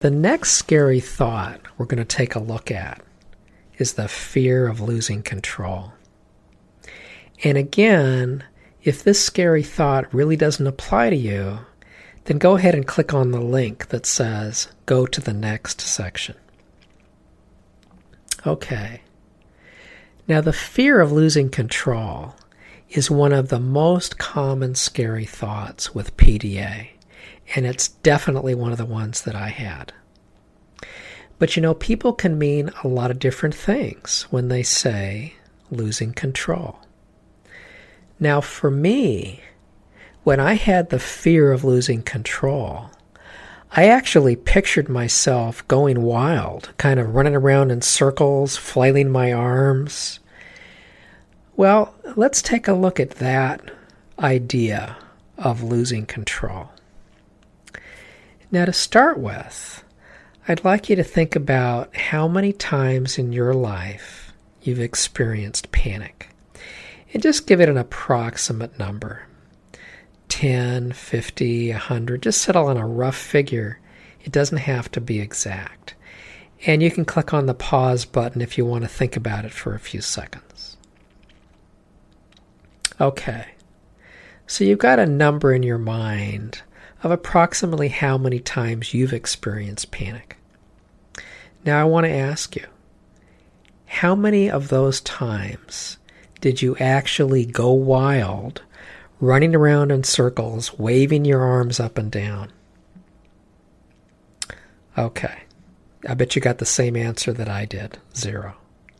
The next scary thought we're going to take a look at is the fear of losing control. And again, if this scary thought really doesn't apply to you, then go ahead and click on the link that says go to the next section. Okay. Now, the fear of losing control is one of the most common scary thoughts with PDA, and it's definitely one of the ones that I had. But people can mean a lot of different things when they say losing control. Now, for me, when I had the fear of losing control, I actually pictured myself going wild, kind of running around in circles, flailing my arms. Well, let's take a look at that idea of losing control. Now, to start with, I'd like you to think about how many times in your life you've experienced panic. And just give it an approximate number. 10, 50, 100. Just settle on a rough figure. It doesn't have to be exact. And you can click on the pause button if you want to think about it for a few seconds. Okay. So you've got a number in your mind of approximately how many times you've experienced panic. Now I want to ask you, how many of those times did you actually go wild, running around in circles, waving your arms up and down? Okay. I bet you got the same answer that I did, 0.